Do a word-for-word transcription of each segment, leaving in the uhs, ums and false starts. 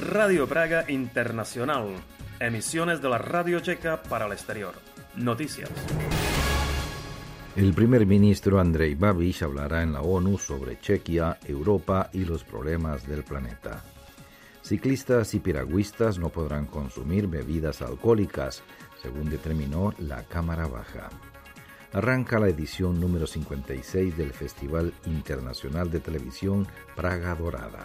Radio Praga Internacional. Emisiones de la Radio Checa para el exterior. Noticias. El primer ministro Andrej Babiš hablará en la ONU sobre Chequia, Europa y los problemas del planeta. Ciclistas y piragüistas no podrán consumir bebidas alcohólicas, según determinó la Cámara Baja. Arranca la edición número cincuenta y seis del Festival Internacional de Televisión Praga Dorada.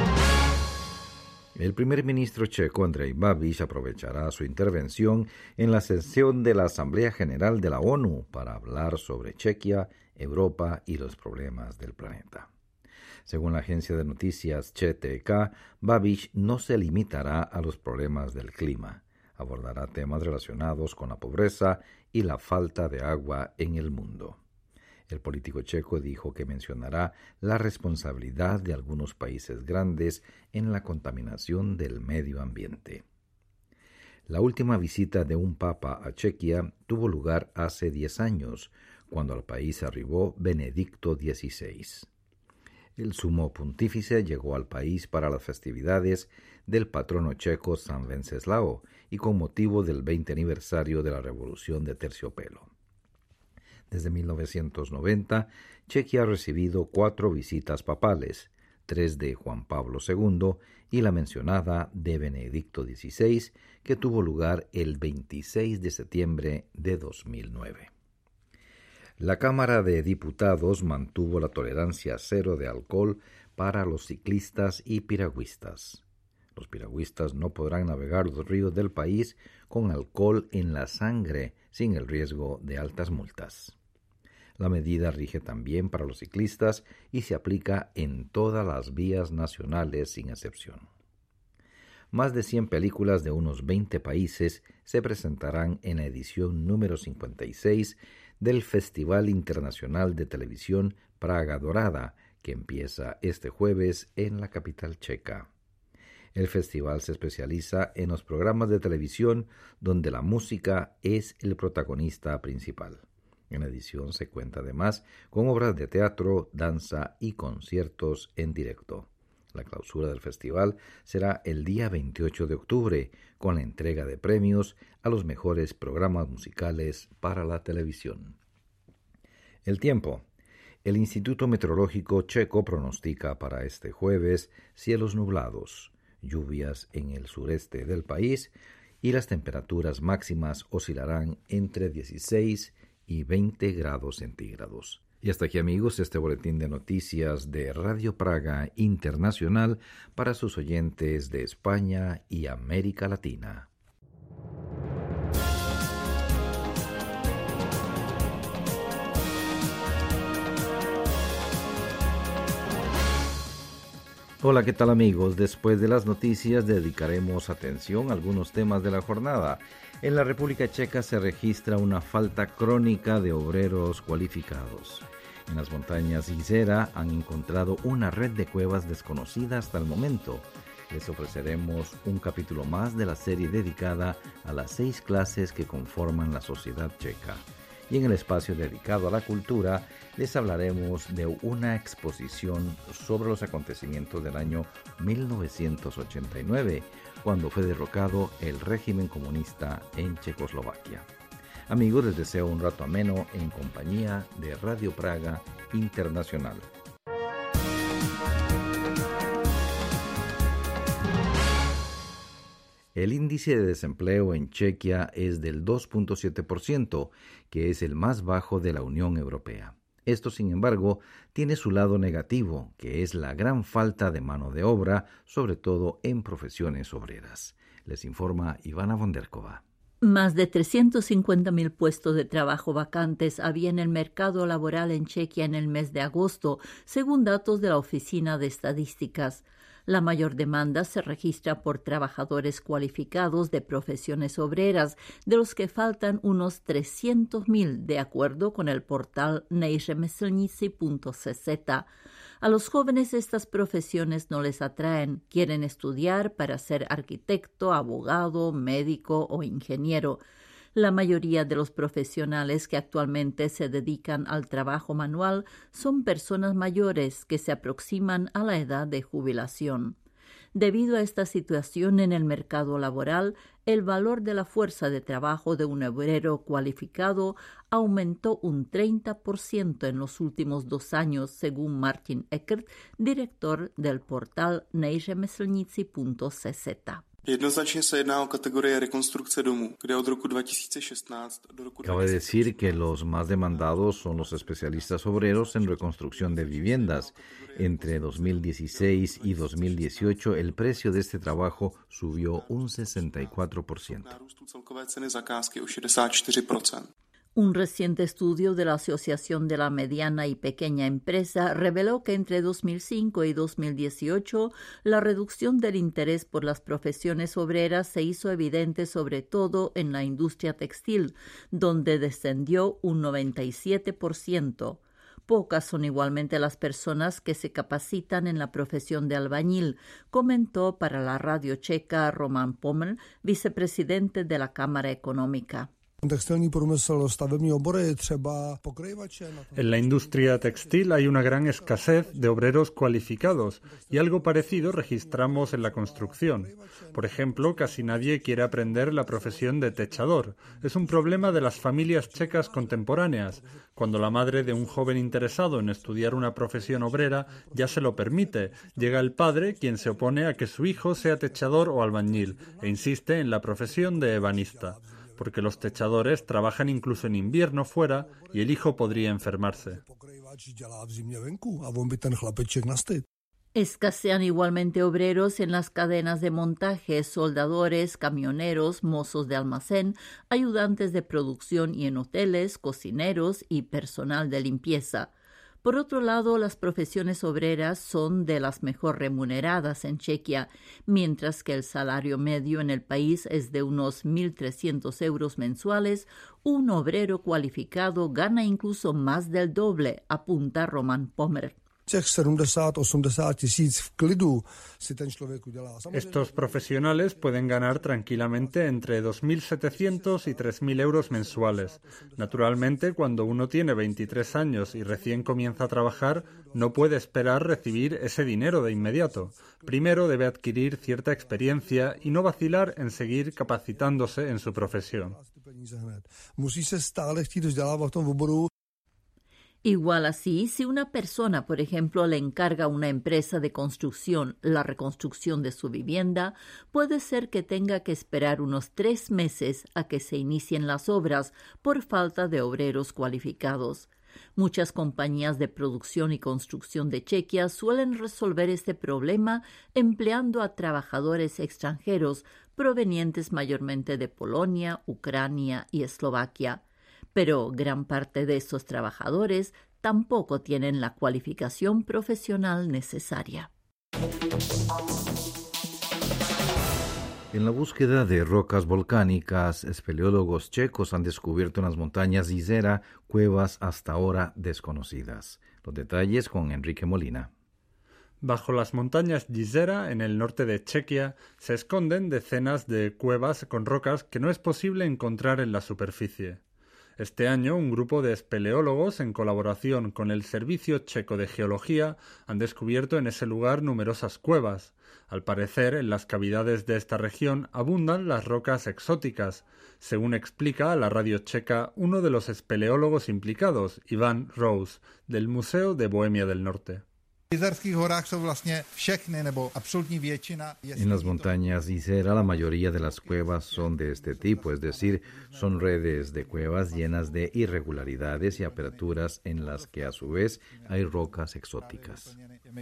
El primer ministro checo Andrej Babiš aprovechará su intervención en la sesión de la Asamblea General de la ONU para hablar sobre Chequia, Europa y los problemas del planeta. Según la agencia de noticias C T K, Babiš no se limitará a los problemas del clima. Abordará temas relacionados con la pobreza y la falta de agua en el mundo. El político checo dijo que mencionará la responsabilidad de algunos países grandes en la contaminación del medio ambiente. La última visita de un papa a Chequia tuvo lugar hace diez años, cuando al país arribó Benedicto dieciséis. El sumo pontífice llegó al país para las festividades del patrono checo San Venceslao y con motivo del veinte aniversario de la Revolución de Terciopelo. Desde mil novecientos noventa, Chequia ha recibido cuatro visitas papales, tres de Juan Pablo segundo y la mencionada de Benedicto dieciséis, que tuvo lugar el veintiséis de septiembre de dos mil nueve. La Cámara de Diputados mantuvo la tolerancia cero de alcohol para los ciclistas y piragüistas. Los piragüistas no podrán navegar los ríos del país con alcohol en la sangre sin el riesgo de altas multas. La medida rige también para los ciclistas y se aplica en todas las vías nacionales sin excepción. Más de cien películas de unos veinte países se presentarán en la edición número cincuenta y seis del Festival Internacional de Televisión Praga Dorada, que empieza este jueves en la capital checa. El festival se especializa en los programas de televisión donde la música es el protagonista principal. En la edición se cuenta además con obras de teatro, danza y conciertos en directo. La clausura del festival será el día veintiocho de octubre, con la entrega de premios a los mejores programas musicales para la televisión. El tiempo. El Instituto Meteorológico Checo pronostica para este jueves cielos nublados, lluvias en el sureste del país y las temperaturas máximas oscilarán entre dieciséis y veinte grados centígrados. Y hasta aquí, amigos, este boletín de noticias de Radio Praga Internacional para sus oyentes de España y América Latina. Hola, ¿qué tal, amigos? Después de las noticias dedicaremos atención a algunos temas de la jornada. En la República Checa se registra una falta crónica de obreros cualificados. En las montañas Jizera han encontrado una red de cuevas desconocida hasta el momento. Les ofreceremos un capítulo más de la serie dedicada a las seis clases que conforman la sociedad checa. Y en el espacio dedicado a la cultura les hablaremos de una exposición sobre los acontecimientos del año mil novecientos ochenta y nueve, cuando fue derrocado el régimen comunista en Checoslovaquia. Amigos, les deseo un rato ameno en compañía de Radio Praga Internacional. El índice de desempleo en Chequia es del dos punto siete por ciento, que es el más bajo de la Unión Europea. Esto, sin embargo, tiene su lado negativo, que es la gran falta de mano de obra, sobre todo en profesiones obreras. Les informa Ivana Vonderkova. Más de trescientos cincuenta mil puestos de trabajo vacantes había en el mercado laboral en Chequia en el mes de agosto, según datos de la Oficina de Estadísticas. La mayor demanda se registra por trabajadores cualificados de profesiones obreras, de los que faltan unos trescientos mil, de acuerdo con el portal nejremeslníci punto c z. A los jóvenes estas profesiones no les atraen, quieren estudiar para ser arquitecto, abogado, médico o ingeniero. La mayoría de los profesionales que actualmente se dedican al trabajo manual son personas mayores que se aproximan a la edad de jubilación. Debido a esta situación en el mercado laboral, el valor de la fuerza de trabajo de un obrero cualificado aumentó un treinta por ciento en los últimos dos años, según Martin Eckert, director del portal nejřemeslníci punto cé zet. Jednoznačně se jedná o kategorie rekonstrukce domů, kde od roku dva tisíce šestnáct do roku Cabe decir que los más demandados son los especialistas obreros en reconstrucción de viviendas. Entre dos mil dieciséis y dos mil dieciocho, el precio de este trabajo subió un sesenta y cuatro por ciento. nárůstu celkové ceny zakázky o šedesát čtyři procent. Un reciente estudio de la Asociación de la Mediana y Pequeña Empresa reveló que entre dos mil cinco y dos mil dieciocho la reducción del interés por las profesiones obreras se hizo evidente sobre todo en la industria textil, donde descendió un noventa y siete por ciento. Pocas son igualmente las personas que se capacitan en la profesión de albañil, comentó para la radio checa Roman Pommel, vicepresidente de la Cámara Económica. En la industria textil hay una gran escasez de obreros cualificados y algo parecido registramos en la construcción. Por ejemplo, casi nadie quiere aprender la profesión de techador. Es un problema de las familias checas contemporáneas. Cuando la madre de un joven interesado en estudiar una profesión obrera ya se lo permite, llega el padre quien se opone a que su hijo sea techador o albañil e insiste en la profesión de ebanista, porque los techadores trabajan incluso en invierno fuera y el hijo podría enfermarse. Escasean igualmente obreros en las cadenas de montaje, soldadores, camioneros, mozos de almacén, ayudantes de producción y en hoteles, cocineros y personal de limpieza. Por otro lado, las profesiones obreras son de las mejor remuneradas en Chequia, mientras que el salario medio en el país es de unos mil trescientos euros mensuales. Un obrero cualificado gana incluso más del doble, apunta Roman Pommel. Estos profesionales pueden ganar tranquilamente entre dos mil setecientos y tres mil euros mensuales. Naturalmente, cuando uno tiene veintitrés años y recién comienza a trabajar, no puede esperar recibir ese dinero de inmediato. Primero debe adquirir cierta experiencia y no vacilar en seguir capacitándose en su profesión. Igual así, si una persona, por ejemplo, le encarga a una empresa de construcción la reconstrucción de su vivienda, puede ser que tenga que esperar unos tres meses a que se inicien las obras por falta de obreros cualificados. Muchas compañías de producción y construcción de Chequia suelen resolver este problema empleando a trabajadores extranjeros provenientes mayormente de Polonia, Ucrania y Eslovaquia. Pero gran parte de estos trabajadores tampoco tienen la cualificación profesional necesaria. En la búsqueda de rocas volcánicas, espeleólogos checos han descubierto en las montañas Jizera cuevas hasta ahora desconocidas. Los detalles con Enrique Molina. Bajo las montañas Jizera, en el norte de Chequia, se esconden decenas de cuevas con rocas que no es posible encontrar en la superficie. Este año, un grupo de espeleólogos, en colaboración con el Servicio Checo de Geología, han descubierto en ese lugar numerosas cuevas. Al parecer, en las cavidades de esta región abundan las rocas exóticas, según explica a la radio checa uno de los espeleólogos implicados, Ivan Rous, del Museo de Bohemia del Norte. En las montañas Jizera la mayoría de las cuevas son de este tipo, es decir, son redes de cuevas llenas de irregularidades y aperturas en las que a su vez hay rocas exóticas.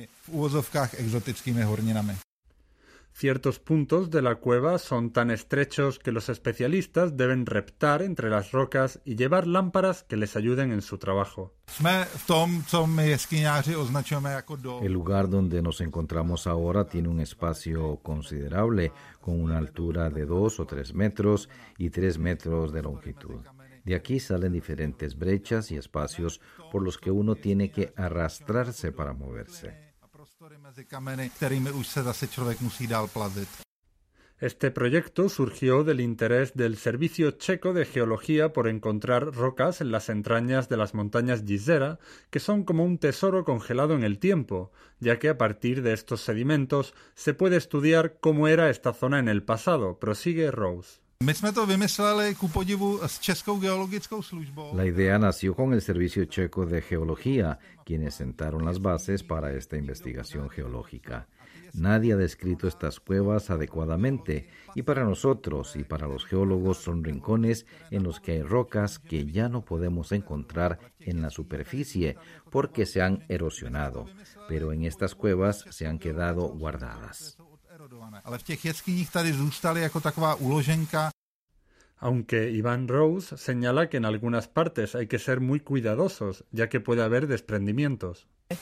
Ciertos puntos de la cueva son tan estrechos que los especialistas deben reptar entre las rocas y llevar lámparas que les ayuden en su trabajo. El lugar donde nos encontramos ahora tiene un espacio considerable, con una altura de dos o tres metros y tres metros de longitud. De aquí salen diferentes brechas y espacios por los que uno tiene que arrastrarse para moverse. Este proyecto surgió del interés del Servicio Checo de Geología por encontrar rocas en las entrañas de las montañas Jizera, que son como un tesoro congelado en el tiempo, ya que a partir de estos sedimentos se puede estudiar cómo era esta zona en el pasado, prosigue Rose. La idea nació con el Servicio Checo de Geología, quienes sentaron las bases para esta investigación geológica. Nadie ha descrito estas cuevas adecuadamente y para nosotros y para los geólogos son rincones en los que hay rocas que ya no podemos encontrar en la superficie porque se han erosionado, pero en estas cuevas se han quedado guardadas. Aunque Iván Rose señala que en algunas partes hay que ser muy cuidadosos, ya que puede haber desprendimientos.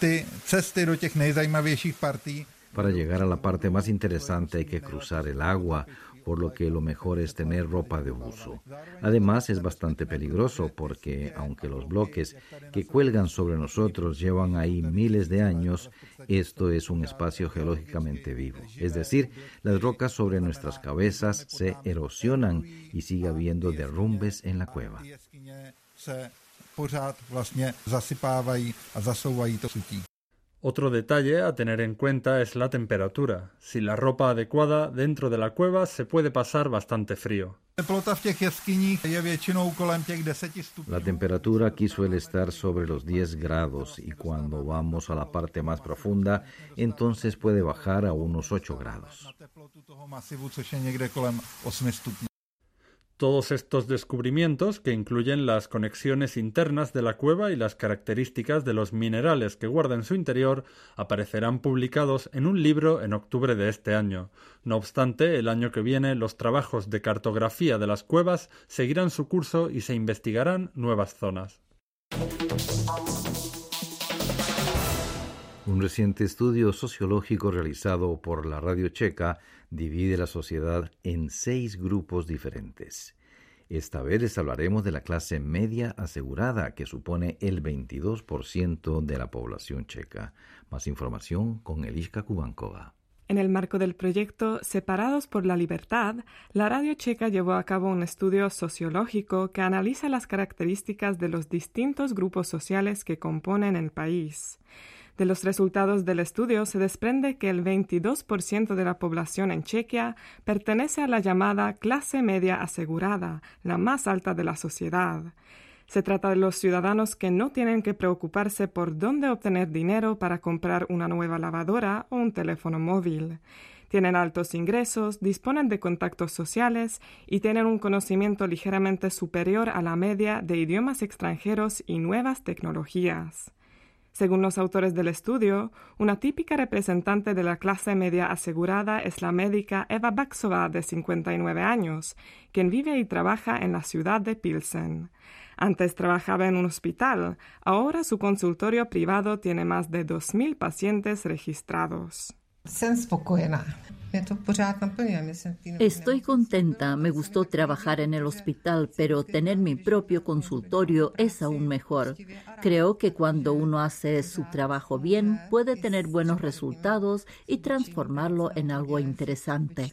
Para llegar a la parte más interesante hay que cruzar el agua, por lo que lo mejor es tener ropa de uso. Además es bastante peligroso porque, aunque los bloques que cuelgan sobre nosotros llevan ahí miles de años, esto es un espacio geológicamente vivo. Es decir, las rocas sobre nuestras cabezas se erosionan y sigue habiendo derrumbes en la cueva. Otro detalle a tener en cuenta es la temperatura. Sin la ropa adecuada, dentro de la cueva se puede pasar bastante frío. La temperatura aquí suele estar sobre los diez grados y cuando vamos a la parte más profunda, entonces puede bajar a unos ocho grados. Todos estos descubrimientos, que incluyen las conexiones internas de la cueva y las características de los minerales que guarda en su interior, aparecerán publicados en un libro en octubre de este año. No obstante, el año que viene los trabajos de cartografía de las cuevas seguirán su curso y se investigarán nuevas zonas. Un reciente estudio sociológico realizado por la Radio Checa divide la sociedad en seis grupos diferentes. Esta vez les hablaremos de la clase media asegurada, que supone el veintidós por ciento de la población checa. Más información con Eliška Kubankova. En el marco del proyecto Separados por la Libertad, la Radio Checa llevó a cabo un estudio sociológico que analiza las características de los distintos grupos sociales que componen el país. De los resultados del estudio se desprende que el veintidós por ciento de la población en Chequia pertenece a la llamada clase media asegurada, la más alta de la sociedad. Se trata de los ciudadanos que no tienen que preocuparse por dónde obtener dinero para comprar una nueva lavadora o un teléfono móvil. Tienen altos ingresos, disponen de contactos sociales y tienen un conocimiento ligeramente superior a la media de idiomas extranjeros y nuevas tecnologías. Según los autores del estudio, una típica representante de la clase media asegurada es la médica Eva Baxová, de cincuenta y nueve años, quien vive y trabaja en la ciudad de Pilsen. Antes trabajaba en un hospital, ahora su consultorio privado tiene más de dos mil pacientes registrados. Estoy contenta, me gustó trabajar en el hospital, pero tener mi propio consultorio es aún mejor. Creo que cuando uno hace su trabajo bien, puede tener buenos resultados y transformarlo en algo interesante.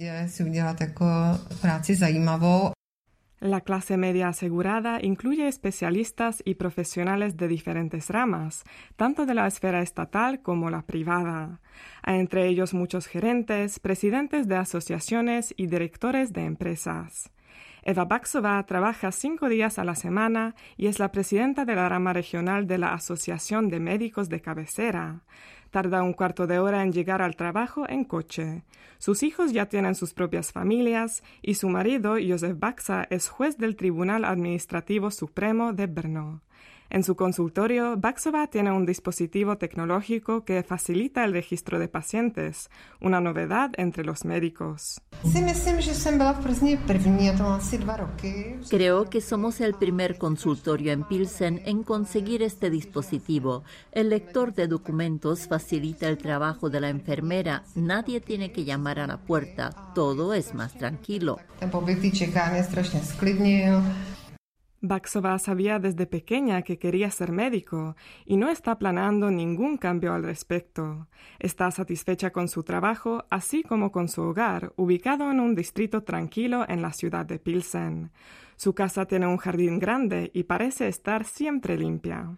La clase media asegurada incluye especialistas y profesionales de diferentes ramas, tanto de la esfera estatal como la privada. Hay entre ellos muchos gerentes, presidentes de asociaciones y directores de empresas. Eva Baxová trabaja cinco días a la semana y es la presidenta de la rama regional de la Asociación de Médicos de Cabecera. Tarda un cuarto de hora en llegar al trabajo en coche. Sus hijos ya tienen sus propias familias y su marido, Josef Baxa, es juez del Tribunal Administrativo Supremo de Brno. En su consultorio, Baxová tiene un dispositivo tecnológico que facilita el registro de pacientes, una novedad entre los médicos. Creo que somos el primer consultorio en Pilsen en conseguir este dispositivo. El lector de documentos facilita el trabajo de la enfermera. Nadie tiene que llamar a la puerta. Todo es más tranquilo. Baksova sabía desde pequeña que quería ser médico y no está planeando ningún cambio al respecto. Está satisfecha con su trabajo, así como con su hogar, ubicado en un distrito tranquilo en la ciudad de Pilsen. Su casa tiene un jardín grande y parece estar siempre limpia.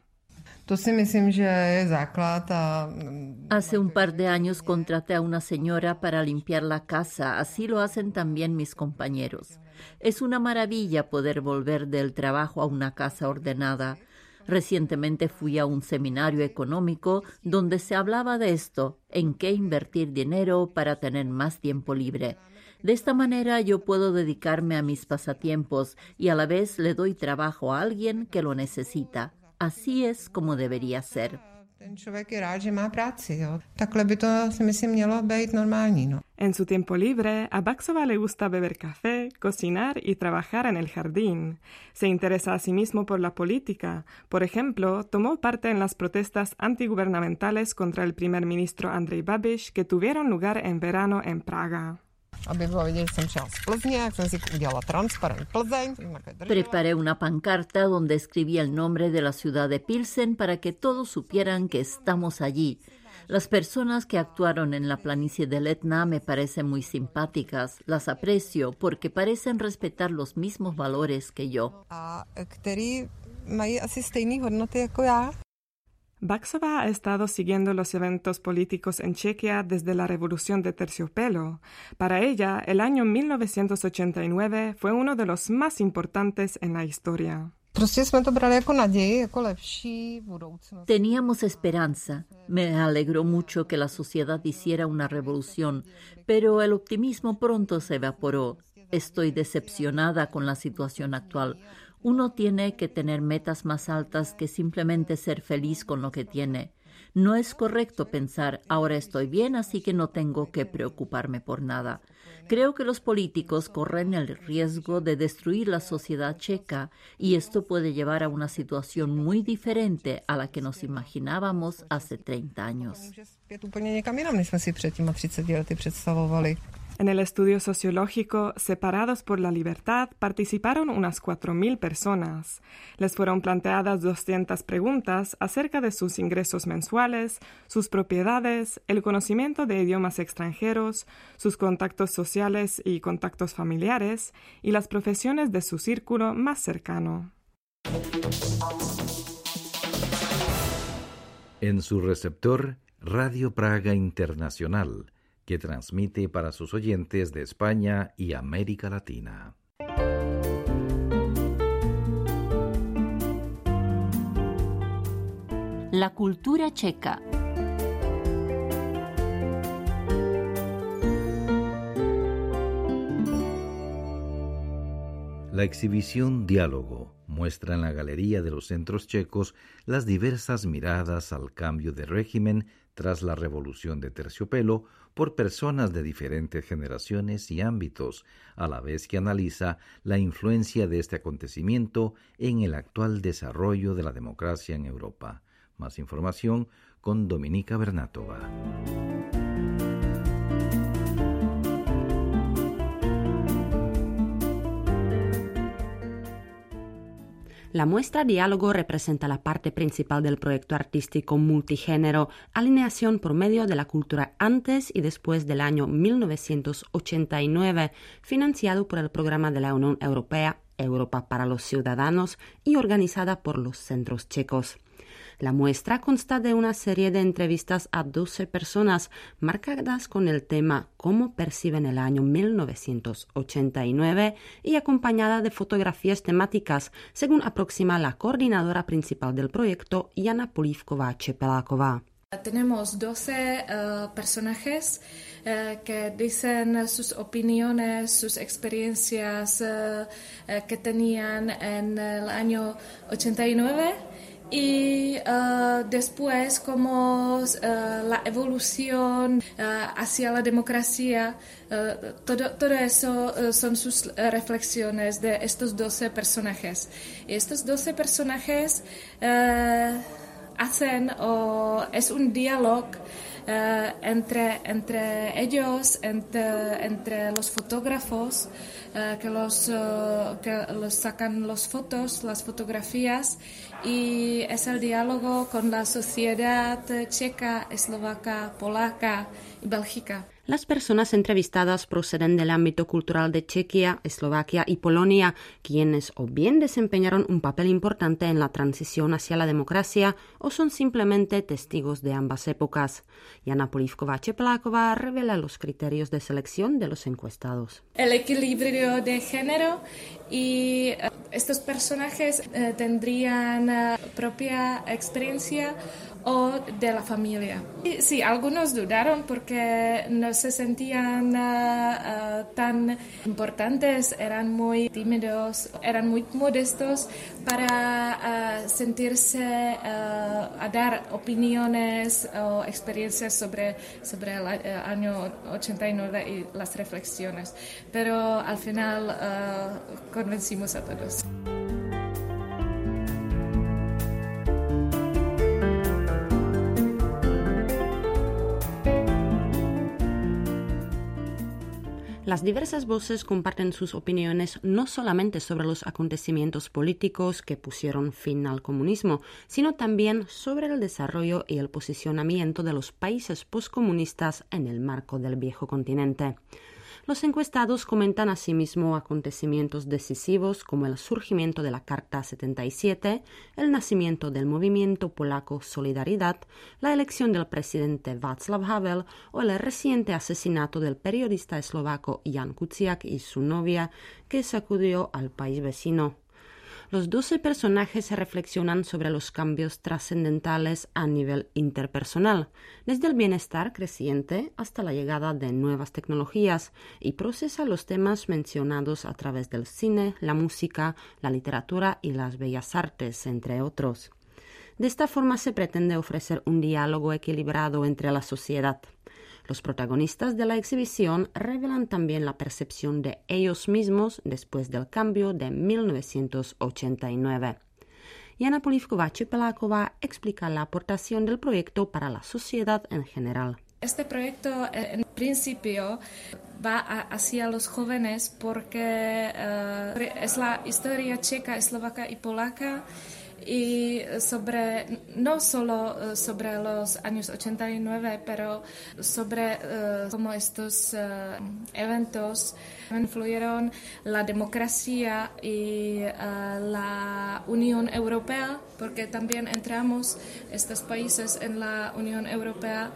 Hace un par de años contraté a una señora para limpiar la casa, así lo hacen también mis compañeros. Es una maravilla poder volver del trabajo a una casa ordenada. Recientemente fui a un seminario económico donde se hablaba de esto, en qué invertir dinero para tener más tiempo libre. De esta manera yo puedo dedicarme a mis pasatiempos y a la vez le doy trabajo a alguien que lo necesita. Así es como debería ser. En su tiempo libre, a Baksova le gusta beber café, cocinar y trabajar en el jardín. Se interesa asimismo por la política. Por ejemplo, tomó parte en las protestas antigubernamentales contra el primer ministro Andrej Babiš que tuvieron lugar en verano en Praga. Preparé una pancarta donde escribí el nombre de la ciudad de Pilsen para que todos supieran que estamos allí. Las personas que actuaron en la planicie del Etna me parecen muy simpáticas. Las aprecio porque parecen respetar los mismos valores que yo. Baksova ha estado siguiendo los eventos políticos en Chequia desde la Revolución de Terciopelo. Para ella, el año mil novecientos ochenta y nueve fue uno de los más importantes en la historia. Teníamos esperanza. Me alegró mucho que la sociedad hiciera una revolución, pero el optimismo pronto se evaporó. Estoy decepcionada con la situación actual. Uno tiene que tener metas más altas que simplemente ser feliz con lo que tiene. No es correcto pensar, ahora estoy bien, así que no tengo que preocuparme por nada. Creo que los políticos corren el riesgo de destruir la sociedad checa y esto puede llevar a una situación muy diferente a la que nos imaginábamos hace treinta años. En el estudio sociológico Separados por la Libertad participaron unas cuatro mil personas. Les fueron planteadas doscientas preguntas acerca de sus ingresos mensuales, sus propiedades, el conocimiento de idiomas extranjeros, sus contactos sociales y contactos familiares y las profesiones de su círculo más cercano. En su receptor, Radio Praga Internacional, que transmite para sus oyentes de España y América Latina. La cultura checa. La exhibición Diálogo muestra en la Galería de los Centros Checos las diversas miradas al cambio de régimen tras la Revolución de Terciopelo por personas de diferentes generaciones y ámbitos, a la vez que analiza la influencia de este acontecimiento en el actual desarrollo de la democracia en Europa. Más información con Dominika Bernatova. La muestra Diálogo representa la parte principal del proyecto artístico multigénero Alineación por medio de la cultura antes y después del año mil novecientos ochenta y nueve, financiado por el programa de la Unión Europea Europa para los Ciudadanos y organizada por los Centros Checos. La muestra consta de una serie de entrevistas a doce personas marcadas con el tema Cómo perciben el año mil novecientos ochenta y nueve y acompañada de fotografías temáticas, según aproxima la coordinadora principal del proyecto, Jana Polívková-Čepeláková. Tenemos doce uh, personajes uh, que dicen sus opiniones, sus experiencias uh, uh, que tenían en el año ochenta y nueve. Y uh, después como uh, la evolución uh, hacia la democracia, uh, todo, todo eso uh, son sus uh, reflexiones de estos doce personajes. Y estos doce personajes uh, hacen, o es un diálogo uh, entre, entre ellos, entre, entre los fotógrafos uh, que, los, uh, que los sacan las fotos, las fotografías, y es el diálogo con la sociedad checa, eslovaca, polaca y bélgica. Las personas entrevistadas proceden del ámbito cultural de Chequia, Eslovaquia y Polonia, quienes o bien desempeñaron un papel importante en la transición hacia la democracia o son simplemente testigos de ambas épocas. Jana Polívková-Čepeláková revela los criterios de selección de los encuestados. El equilibrio de género y uh, estos personajes uh, tendrían uh, propia experiencia o de la familia. Sí, algunos dudaron porque no se sentían uh, uh, tan importantes, eran muy tímidos, eran muy modestos para uh, sentirse uh, a dar opiniones o experiencias sobre, sobre el uh, año ochenta y nueve y las reflexiones. Pero al final uh, convencimos a todos. Las diversas voces comparten sus opiniones no solamente sobre los acontecimientos políticos que pusieron fin al comunismo, sino también sobre el desarrollo y el posicionamiento de los países poscomunistas en el marco del viejo continente. Los encuestados comentan asimismo acontecimientos decisivos como el surgimiento de la Carta setenta y siete, el nacimiento del movimiento polaco Solidaridad, la elección del presidente Václav Havel o el reciente asesinato del periodista eslovaco Jan Kuciak y su novia, que sacudió al país vecino. Los doce personajes reflexionan sobre los cambios trascendentales a nivel interpersonal, desde el bienestar creciente hasta la llegada de nuevas tecnologías, y procesan los temas mencionados a través del cine, la música, la literatura y las bellas artes, entre otros. De esta forma se pretende ofrecer un diálogo equilibrado entre la sociedad. Los protagonistas de la exhibición revelan también la percepción de ellos mismos después del cambio de mil novecientos ochenta y nueve. Jana Polívková-Čepeláková explica la aportación del proyecto para la sociedad en general. Este proyecto, en principio, va a, hacia los jóvenes porque uh, es la historia checa, eslovaca y polaca, y sobre, no solo sobre los años ochenta y nueve, pero sobre uh, cómo estos uh, eventos influyeron la democracia y uh, la Unión Europea, porque también entramos estos países en la Unión Europea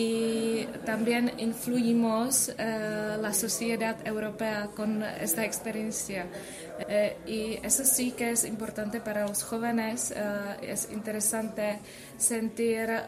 y también influimos uh, la sociedad europea con esta experiencia. Uh, y eso sí que es importante para los jóvenes. Uh, es interesante sentirse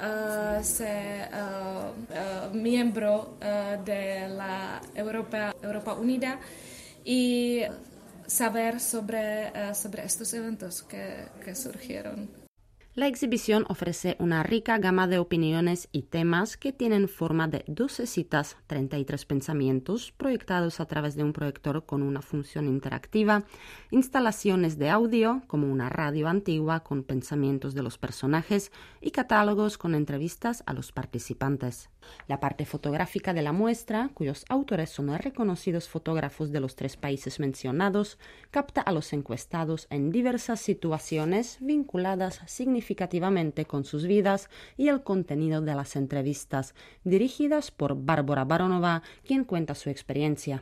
uh, uh, uh, miembro uh, de la Europa, Europa Unida y saber sobre, uh, sobre estos eventos que, que surgieron. La exhibición ofrece una rica gama de opiniones y temas que tienen forma de doce citas, treinta y tres pensamientos proyectados a través de un proyector con una función interactiva, instalaciones de audio como una radio antigua con pensamientos de los personajes y catálogos con entrevistas a los participantes. La parte fotográfica de la muestra, cuyos autores son reconocidos fotógrafos de los tres países mencionados, capta a los encuestados en diversas situaciones vinculadas significativamente con sus vidas y el contenido de las entrevistas, dirigidas por Barbora Baronová, quien cuenta su experiencia.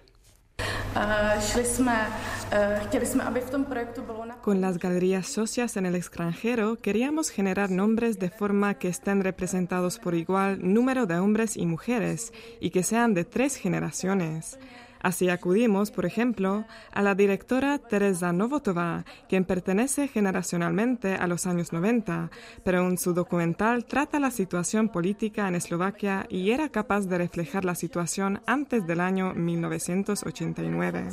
Con las galerías socias en el extranjero queríamos generar nombres de forma que estén representados por igual número de hombres y mujeres y que sean de tres generaciones. Así acudimos, por ejemplo, a la directora Teresa Novotová, quien pertenece generacionalmente a los años noventa, pero en su documental trata la situación política en Eslovaquia y era capaz de reflejar la situación antes del año mil novecientos ochenta y nueve.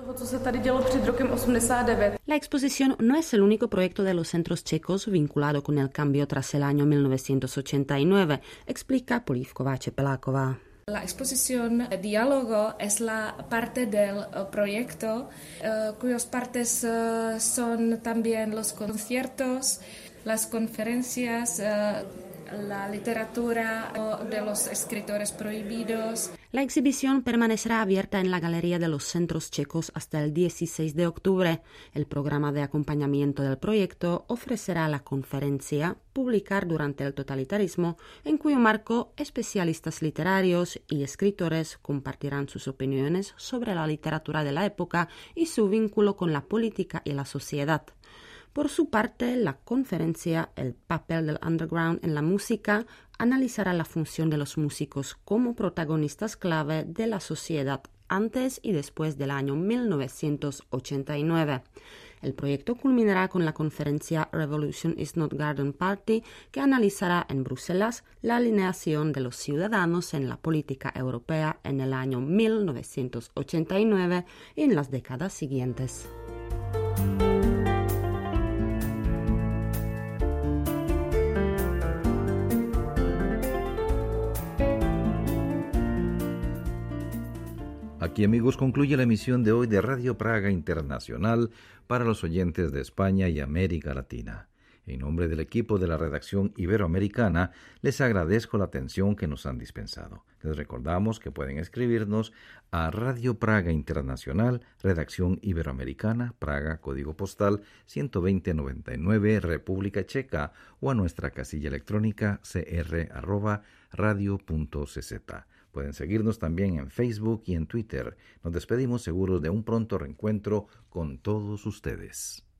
La exposición no es el único proyecto de los centros checos vinculado con el cambio tras el año mil novecientos ochenta y nueve, explica Polívková-Čepeláková. La exposición Diálogo es la parte del uh, proyecto, uh, cuyas partes uh, son también los conciertos, las conferencias, uh, la literatura de los escritores prohibidos. La exhibición permanecerá abierta en la Galería de los Centros Checos hasta el dieciséis de octubre. El programa de acompañamiento del proyecto ofrecerá la conferencia Publicar durante el totalitarismo, en cuyo marco especialistas literarios y escritores compartirán sus opiniones sobre la literatura de la época y su vínculo con la política y la sociedad. Por su parte, la conferencia El papel del underground en la música analizará la función de los músicos como protagonistas clave de la sociedad antes y después del año mil novecientos ochenta y nueve. El proyecto culminará con la conferencia Revolution is not Garden Party, que analizará en Bruselas la alineación de los ciudadanos en la política europea en el año mil novecientos ochenta y nueve y en las décadas siguientes. Aquí, amigos, concluye la emisión de hoy de Radio Praga Internacional para los oyentes de España y América Latina. En nombre del equipo de la redacción iberoamericana, les agradezco la atención que nos han dispensado. Les recordamos que pueden escribirnos a Radio Praga Internacional, redacción iberoamericana, Praga, código postal ciento veinte noventa y nueve, República Checa, o a nuestra casilla electrónica c r arroba radio punto c z. Pueden seguirnos también en Facebook y en Twitter. Nos despedimos seguros de un pronto reencuentro con todos ustedes.